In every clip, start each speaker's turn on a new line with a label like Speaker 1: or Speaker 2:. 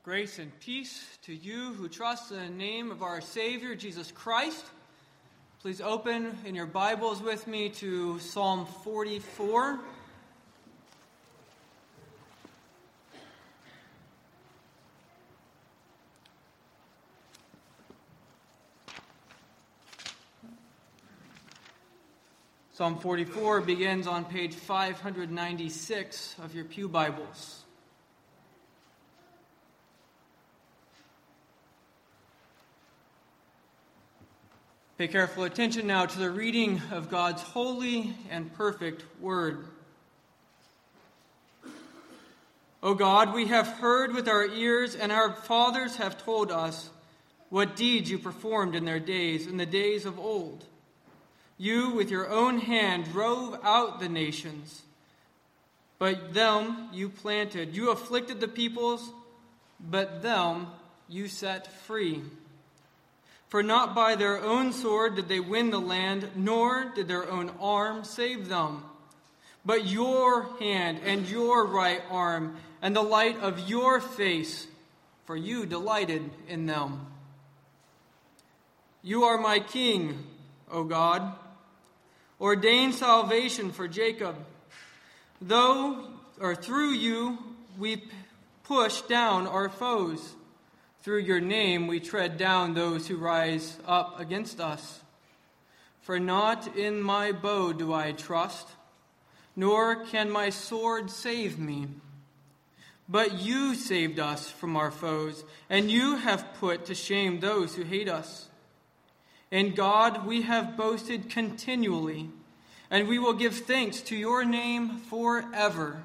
Speaker 1: Grace and peace to you who trust in the name of our Savior, Jesus Christ. Please open in your Bibles with me to Psalm 44. Psalm 44 begins on page 596 of your pew Bibles. Pay careful attention now to the reading of God's holy and perfect word. O God, we have heard with our ears, and our fathers have told us what deeds you performed in their days, in the days of old. You, with your own hand, drove out the nations, but them you planted. You afflicted the peoples, but them you set free. For not by their own sword did they win the land, nor did their own arm save them. But your hand and your right arm and the light of your face, for you delighted in them. You are my king, O God. Ordain salvation for Jacob. Through you we push down our foes. Through your name we tread down those who rise up against us. For not in my bow do I trust, nor can my sword save me. But you saved us from our foes, and you have put to shame those who hate us. In God we have boasted continually, and we will give thanks to your name forever.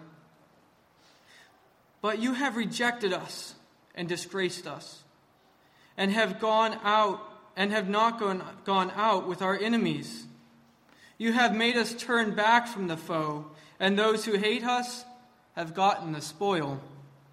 Speaker 1: But you have rejected us and disgraced us, and have not gone out with our enemies. You have made us turn back from the foe, and those who hate us have gotten the spoil.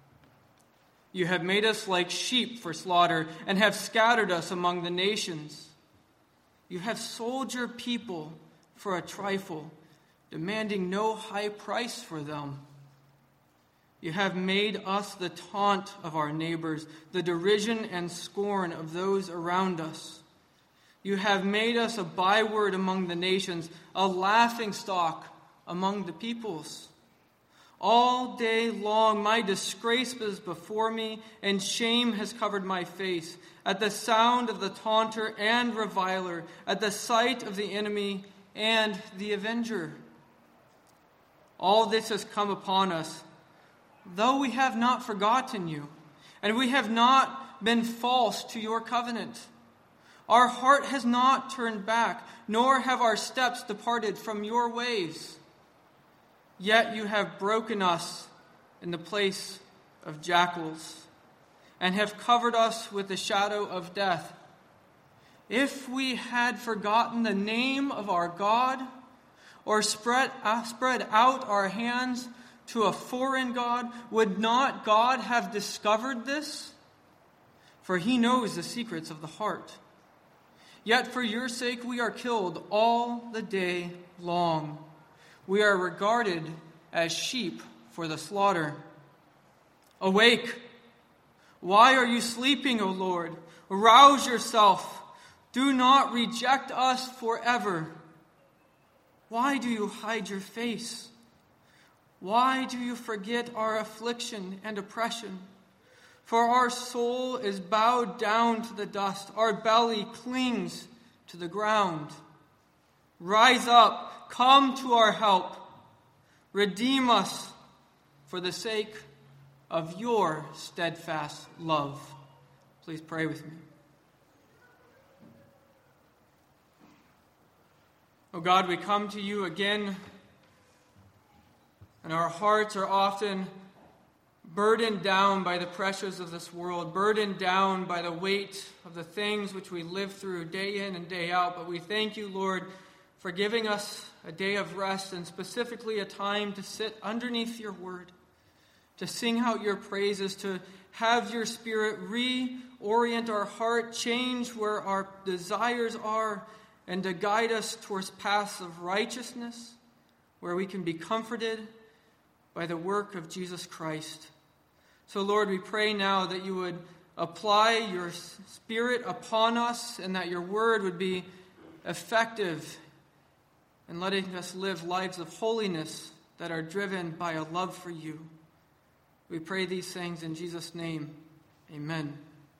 Speaker 1: You have made us like sheep for slaughter, and have scattered us among the nations. You have sold your people for a trifle, demanding no high price for them. You have made us the taunt of our neighbors, the derision and scorn of those around us. You have made us a byword among the nations, a laughingstock among the peoples. All day long my disgrace is before me, and shame has covered my face, at the sound of the taunter and reviler, at the sight of the enemy and the avenger. All this has come upon us, though we have not forgotten you, and we have not been false to your covenant. Our heart has not turned back, nor have our steps departed from your ways. Yet you have broken us in the place of jackals, and have covered us with the shadow of death. If we had forgotten the name of our God, or spread out our hands to a foreign god, would not God have discovered this? For he knows the secrets of the heart. Yet for your sake we are killed all the day long. We are regarded as sheep for the slaughter. Awake! Why are you sleeping, O Lord? Arouse yourself. Do not reject us forever. Why do you hide your face? Why do you forget our affliction and oppression? For our soul is bowed down to the dust. Our belly clings to the ground. Rise up, come to our help. Redeem us for the sake of your steadfast love. Please pray with me. Oh God, we come to you again, and our hearts are often burdened down by the pressures of this world, burdened down by the weight of the things which we live through day in and day out. But we thank you, Lord, for giving us a day of rest, and specifically a time to sit underneath your word, to sing out your praises, to have your Spirit reorient our heart, change where our desires are, and to guide us towards paths of righteousness, where we can be comforted by the work of Jesus Christ. So, Lord, we pray now that you would apply your Spirit upon us and that your word would be effective in letting us live lives of holiness that are driven by a love for you. We pray these things in Jesus' name. Amen.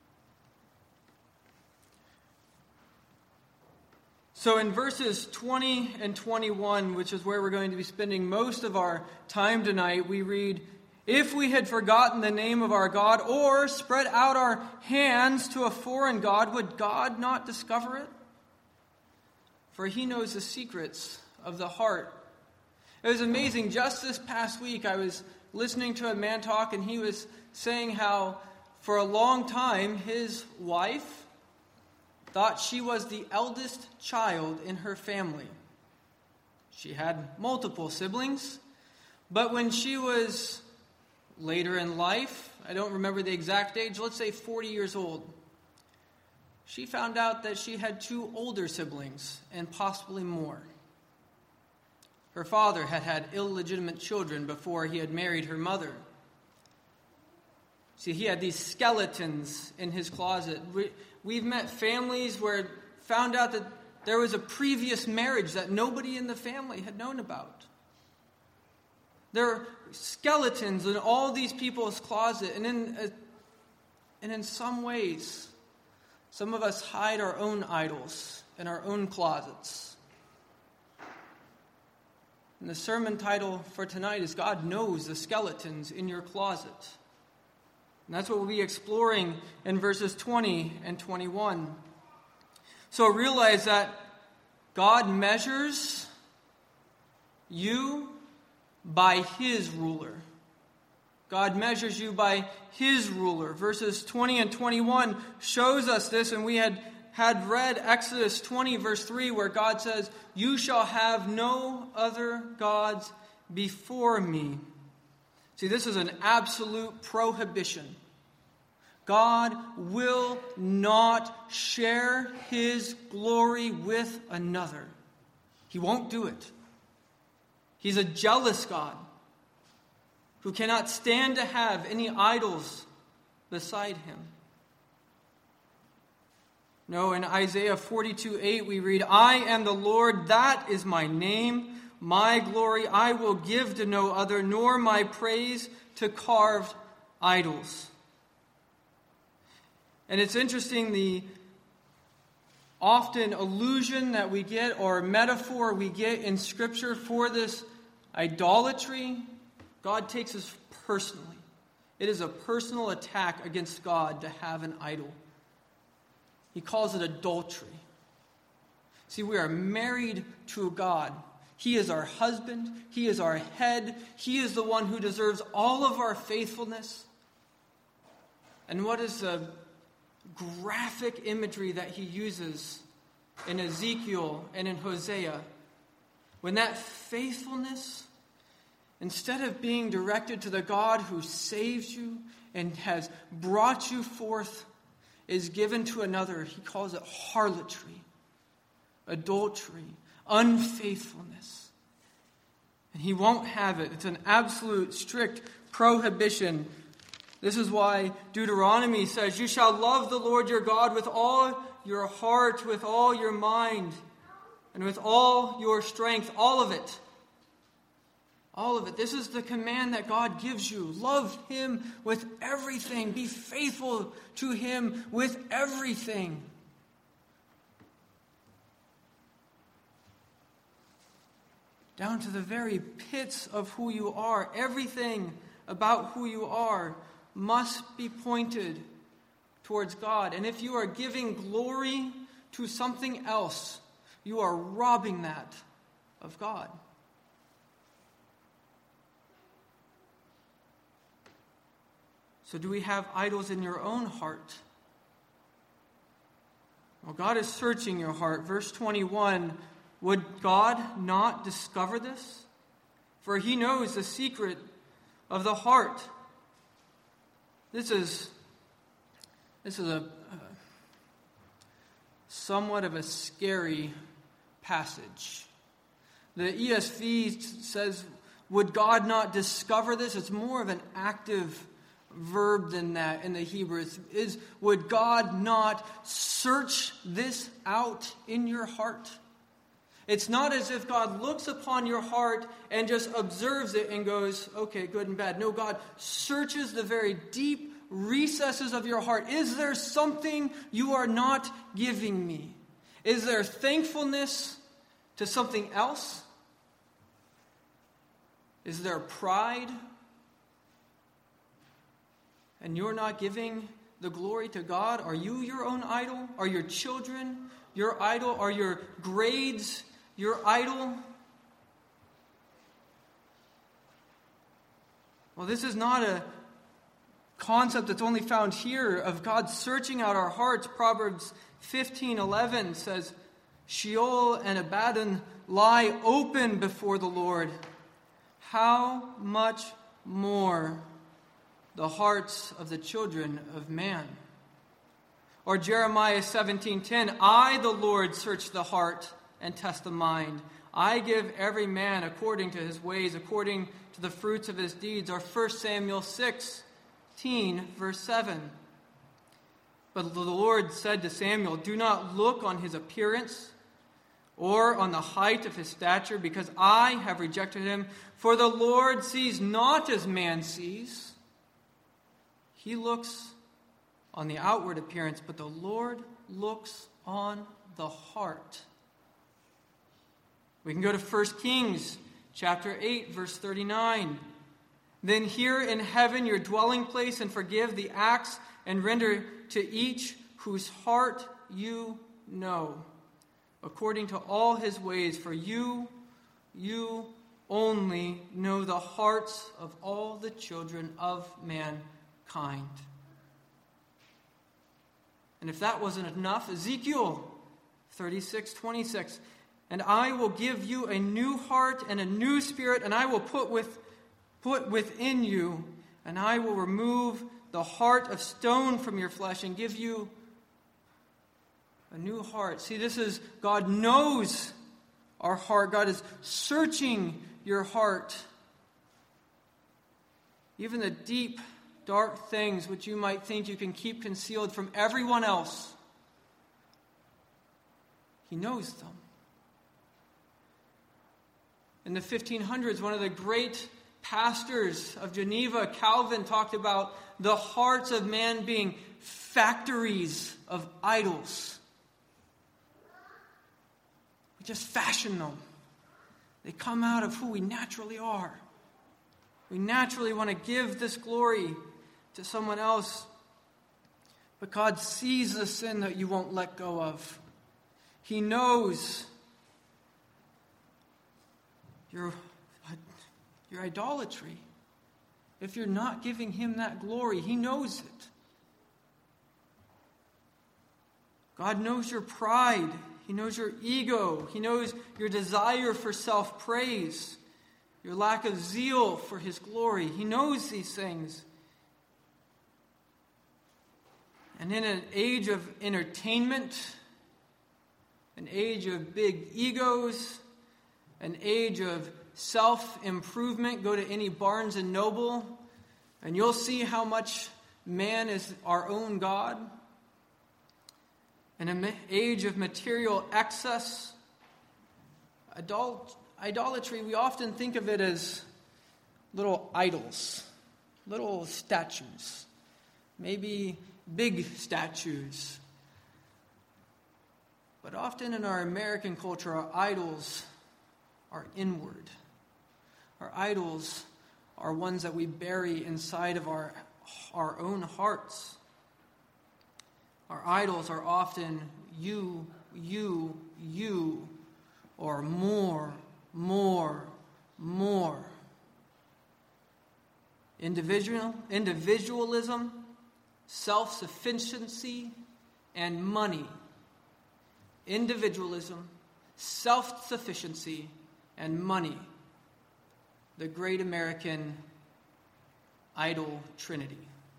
Speaker 1: So in verses 20 and 21, which is where we're going to be spending most of our time tonight, we read, "If we had forgotten the name of our God or spread out our hands to a foreign god, would God not discover it? For he knows the secrets of the heart." It was amazing. Just this past week, I was listening to a man talk, and he was saying how for a long time his wife thought she was the eldest child in her family. She had multiple siblings, but when she was later in life, I don't remember the exact age, let's say 40 years old, she found out that she had 2 older siblings and possibly more. Her father had had illegitimate children before he had married her mother. See, he had these skeletons in his closet. We've met families where found out that there was a previous marriage that nobody in the family had known about. There are skeletons in all these people's closet, and in some ways, some of us hide our own idols in our own closets. And the sermon title for tonight is God Knows the Skeletons in Your Closet. And that's what we'll be exploring in verses 20 and 21. So realize that God measures you by his ruler. God measures you by his ruler. Verses 20 and 21 shows us this, and we had read Exodus 20, verse 3, where God says, "You shall have no other gods before me." See, this is an absolute prohibition. God will not share his glory with another. He won't do it. He's a jealous God who cannot stand to have any idols beside him. No, in Isaiah 42:8 we read, "I am the Lord, that is my name. My glory I will give to no other, nor my praise to carved idols." And it's interesting, the often allusion that we get, or metaphor we get in Scripture for this idolatry, God takes us personally. It is a personal attack against God to have an idol. He calls it adultery. See, we are married to a God. He is our husband. He is our head. He is the one who deserves all of our faithfulness. And what is the graphic imagery that he uses in Ezekiel and in Hosea? When that faithfulness, instead of being directed to the God who saves you and has brought you forth, is given to another, he calls it harlotry, adultery, unfaithfulness. And he won't have it. It's an absolute strict prohibition. This is why Deuteronomy says, "You shall love the Lord your God with all your heart, with all your mind, and with all your strength." All of it. All of it. This is the command that God gives you. Love him with everything. Be faithful to him with everything. Down to the very pits of who you are. Everything about who you are must be pointed towards God. And if you are giving glory to something else, you are robbing that of God. So do we have idols in your own heart? Well, God is searching your heart. Verse 21, would God not discover this? For he knows the secret of the heart. This is a somewhat of a scary passage. The ESV says, would God not discover this? It's more of an active verb than that in the Hebrew. Would God not search this out in your heart? It's not as if God looks upon your heart and just observes it and goes, okay, good and bad. No, God searches the very deep recesses of your heart. Is there something you are not giving me? Is there thankfulness to something else? Is there pride? And you're not giving the glory to God? Are you your own idol? Are your children your idol? Are your grades your idol? Well, this is not a concept that's only found here of God searching out our hearts. Proverbs 15:11 says, Sheol and Abaddon lie open before the Lord. How much more the hearts of the children of man? Or Jeremiah 17:10, I, the Lord, search the heart and test the mind. I give every man according to his ways, according to the fruits of his deeds. Or 1 Samuel 16, verse 7. But the Lord said to Samuel, do not look on his appearance or on the height of his stature, because I have rejected him. For the Lord sees not as man sees. He looks on the outward appearance, but the Lord looks on the heart. We can go to 1 Kings chapter 8, verse 39. Then hear in heaven your dwelling place, and forgive the acts, and render to each whose heart you know, according to all his ways. For you only know the hearts of all the children of mankind. And if that wasn't enough, Ezekiel 36:26. And I will give you a new heart and a new spirit, and I will put within you, and I will remove the heart of stone from your flesh and give you a new heart. See, this is, God knows our heart. God is searching your heart. Even the deep, dark things which you might think you can keep concealed from everyone else, He knows them. In the 1500s, one of the great pastors of Geneva, Calvin, talked about the hearts of man being factories of idols. We just fashion them. They come out of who we naturally are. We naturally want to give this glory to someone else. But God sees the sin that you won't let go of. He knows your idolatry. If you're not giving Him that glory, He knows it. God knows your pride. He knows your ego. He knows your desire for self-praise, your lack of zeal for His glory. He knows these things. And in an age of entertainment, an age of big egos, an age of self-improvement, go to any Barnes and Noble, and you'll see how much man is our own God. In an age of material excess, idolatry, we often think of it as little idols, little statues, maybe big statues. But often in our American culture, our idols are inward. Our idols are ones that we bury inside of our own hearts. Our idols are often you, or more. Individualism, self-sufficiency, and money. Individualism, self-sufficiency, and money. The great American idol trinity.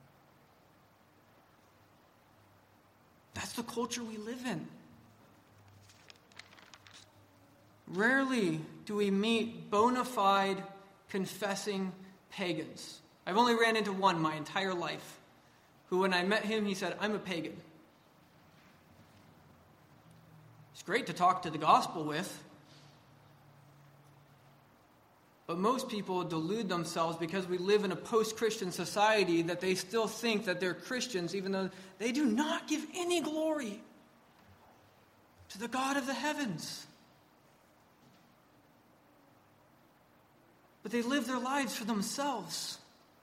Speaker 1: That's the culture we live in. Rarely do we meet bona fide confessing pagans. I've only ran into one my entire life, who when I met him, he said, "I'm a pagan." It's great to talk to the gospel with. But most people delude themselves because we live in a post-Christian society that they still think that they're Christians, even though they do not give any glory to the God of the heavens. But they live their lives for themselves.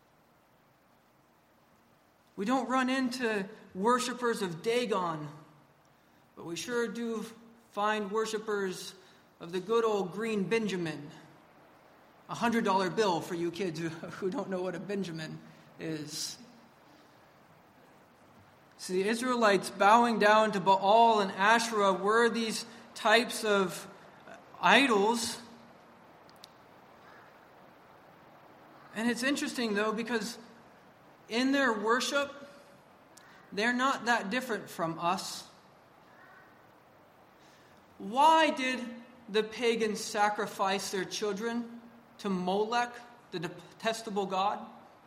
Speaker 1: We don't run into worshipers of Dagon, but we sure do find worshipers of the good old green Benjamin. A $100 bill for you kids who don't know what a Benjamin is. So the Israelites bowing down to Baal and Asherah were these types of idols. And it's interesting, though, because in their worship, they're not that different from us. Why did the pagans sacrifice their children to Molech, the detestable god?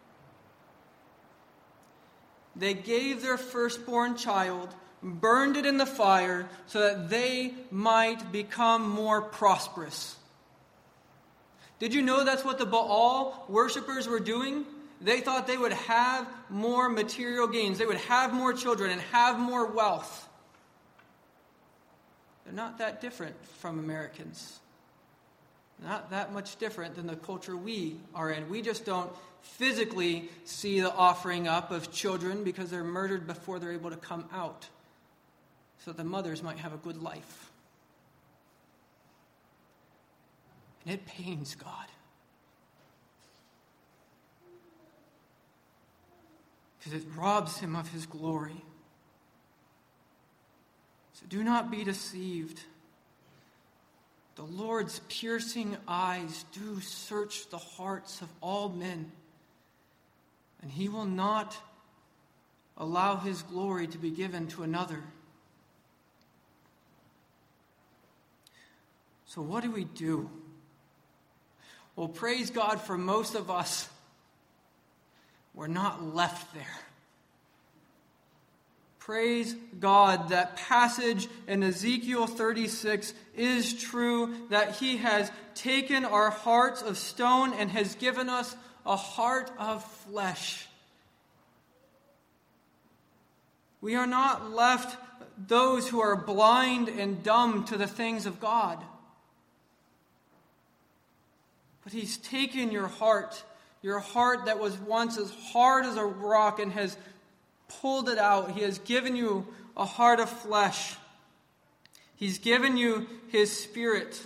Speaker 1: They gave their firstborn child, burned it in the fire, so that they might become more prosperous. Did you know that's what the Baal worshippers were doing? They thought they would have more material gains. They would have more children and have more wealth. They're not that different from Americans. Not that much different than the culture we are in. We just don't physically see the offering up of children because they're murdered before they're able to come out, so the mothers might have a good life. And it pains God. Because it robs him of his glory. So do not be deceived. The Lord's piercing eyes do search the hearts of all men, and he will not allow his glory to be given to another. So what do we do? Well, praise God, for most of us, we're not left there. Praise God, that passage in Ezekiel 36 is true, that he has taken our hearts of stone and has given us a heart of flesh. We are not left those who are blind and dumb to the things of God. But he's taken your heart that was once as hard as a rock, and has pulled it out. He has given you a heart of flesh. He's given you his Spirit.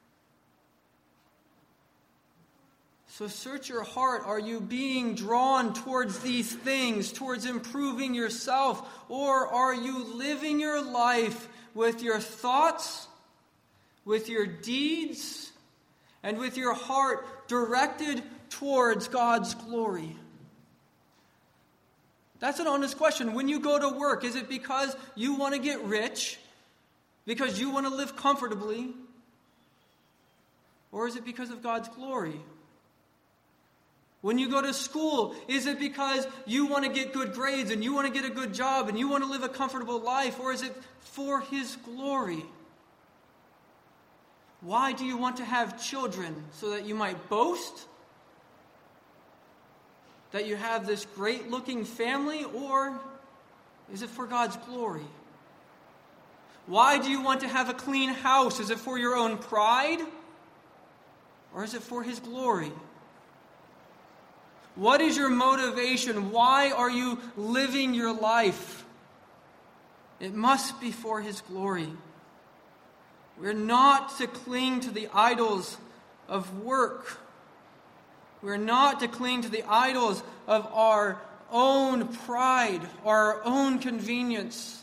Speaker 1: So search your heart. Are you being drawn towards these things, towards improving yourself? Or are you living your life with your thoughts, with your deeds, and with your heart directed towards God's glory? That's an honest question. When you go to work, is it because you want to get rich? Because you want to live comfortably? Or is it because of God's glory? When you go to school, is it because you want to get good grades and you want to get a good job and you want to live a comfortable life? Or is it for his glory? Why do you want to have children? So that you might boast that you have this great-looking family? Or is it for God's glory? Why do you want to have a clean house? Is it for your own pride? Or is it for his glory? What is your motivation? Why are you living your life? It must be for his glory. We're not to cling to the idols of work. We're not to cling to the idols of our own pride, our own convenience.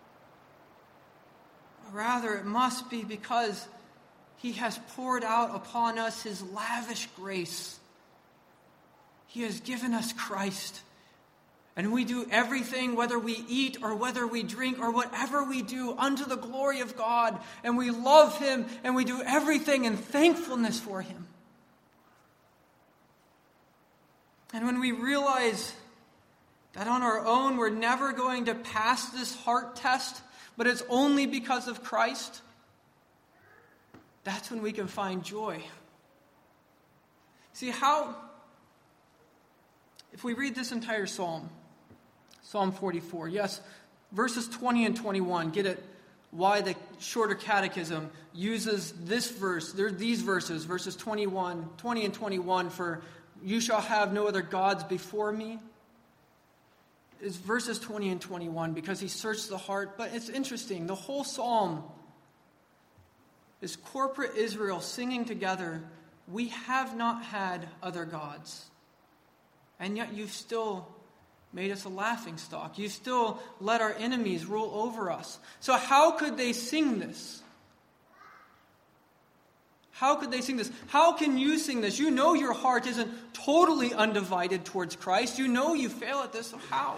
Speaker 1: Rather, it must be because he has poured out upon us his lavish grace. He has given us Christ. And we do everything, whether we eat or whether we drink or whatever we do, unto the glory of God. And we love him, and we do everything in thankfulness for him. And when we realize that on our own we're never going to pass this heart test, but it's only because of Christ, that's when we can find joy. See, if we read this entire psalm, Psalm 44, yes, verses 20 and 21, get it, why the Shorter Catechism uses this verse, these verses 20 and 21 for you shall have no other gods before me. It's verses 20 and 21 because he searched the heart. But it's interesting, the whole psalm is corporate Israel singing together, we have not had other gods. And yet you've still made us a laughingstock. You still let our enemies rule over us. So how could they sing this? How could they sing this? How can you sing this? You know your heart isn't totally undivided towards Christ. You know you fail at this, so how?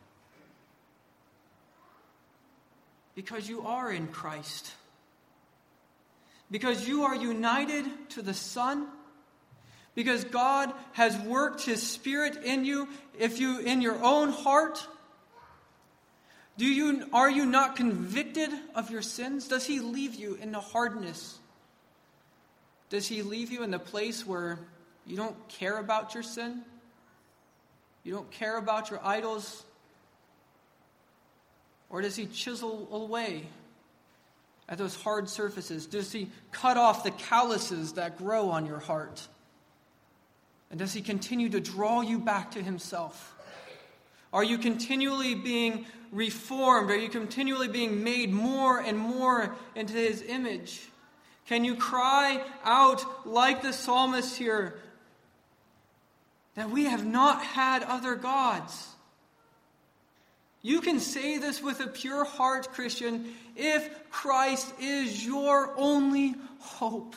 Speaker 1: Because you are in Christ. Because you are united to the Son. Because God has worked His Spirit in you. If you, in your own heart, are you not convicted of your sins? Does He leave you in the hardness? Does He leave you in the place where you don't care about your sin? You don't care about your idols? Or does He chisel away at those hard surfaces? Does He cut off the calluses that grow on your heart? And does He continue to draw you back to Himself? Are you continually being reformed? Are you continually being made more and more into His image? Can you cry out like the psalmist here that we have not had other gods? You can say this with a pure heart, Christian, if Christ is your only hope.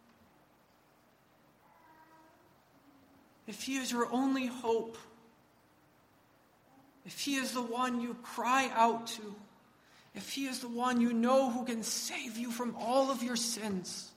Speaker 1: If He is your only hope, if He is the one you cry out to, if He is the one you know who can save you from all of your sins,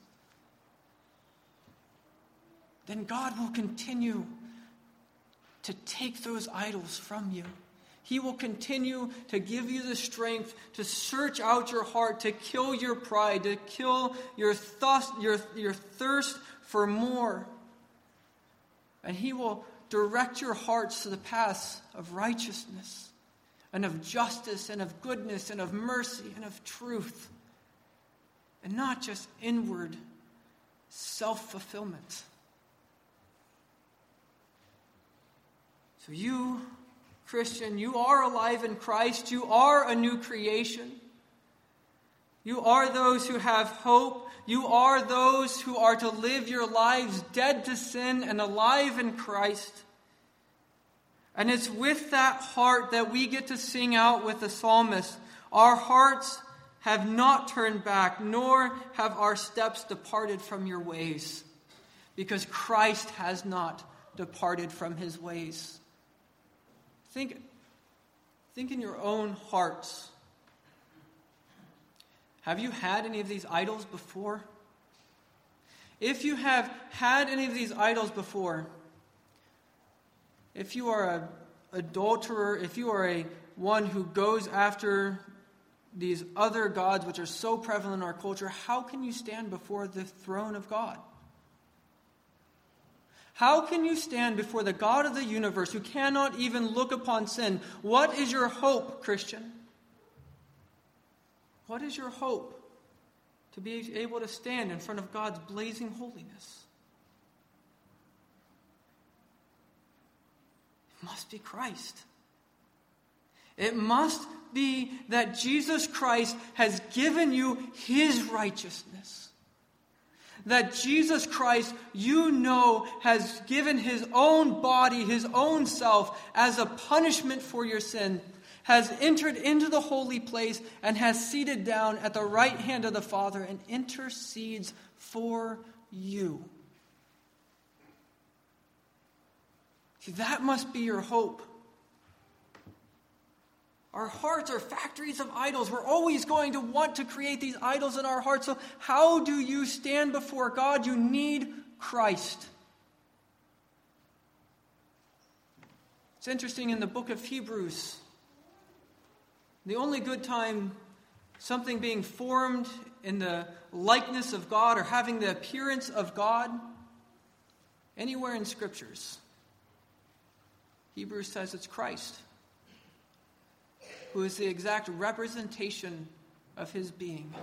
Speaker 1: then God will continue to take those idols from you. He will continue to give you the strength to search out your heart, to kill your pride, to kill your thirst for more. And He will direct your hearts to the paths of righteousness and of justice and of goodness and of mercy and of truth. And not just inward self-fulfillment. So you, Christian, you are alive in Christ. You are a new creation. You are those who have hope. You are those who are to live your lives dead to sin and alive in Christ. And it's with that heart that we get to sing out with the psalmist. Our hearts have not turned back, nor have our steps departed from your ways, because Christ has not departed from His ways. Think in your own hearts. Have you had any of these idols before? If you have had any of these idols before, if you are an adulterer, if you are one who goes after these other gods which are so prevalent in our culture, how can you stand before the throne of God? How can you stand before the God of the universe who cannot even look upon sin? What is your hope, Christian? What is your hope to be able to stand in front of God's blazing holiness? It must be Christ. It must be that Jesus Christ has given you His righteousness. That Jesus Christ, you know, has given His own body, His own self, as a punishment for your sin, has entered into the holy place and has seated down at the right hand of the Father and intercedes for you. See, that must be your hope. Our hearts are factories of idols. We're always going to want to create these idols in our hearts. So how do you stand before God? You need Christ. It's interesting in the book of Hebrews, the only good time something being formed in the likeness of God or having the appearance of God anywhere in Scriptures, Hebrews says it's Christ, who is the exact representation of his being.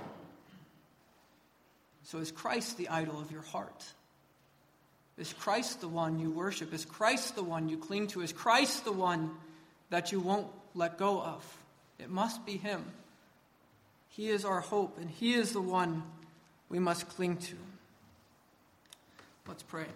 Speaker 1: So is Christ the idol of your heart? Is Christ the one you worship? Is Christ the one you cling to? Is Christ the one that you won't let go of? It must be him. He is our hope, and he is the one we must cling to. Let's pray.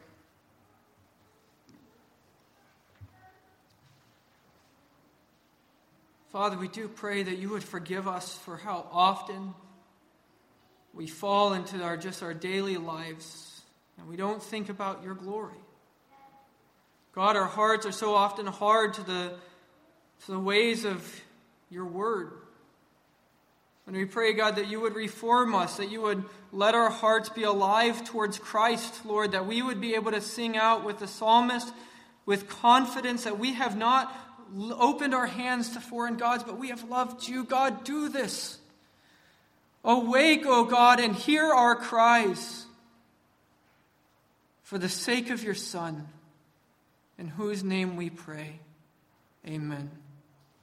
Speaker 1: Father, we do pray that you would forgive us for how often we fall into our daily lives and we don't think about your glory. God, our hearts are so often hard to the ways of your word. And we pray, God, that you would reform us, that you would let our hearts be alive towards Christ, Lord, that we would be able to sing out with the psalmist with confidence that we have not opened our hands to foreign gods, but we have loved you. God, do this. Awake, O God, and hear our cries for the sake of your Son, in whose name we pray. Amen.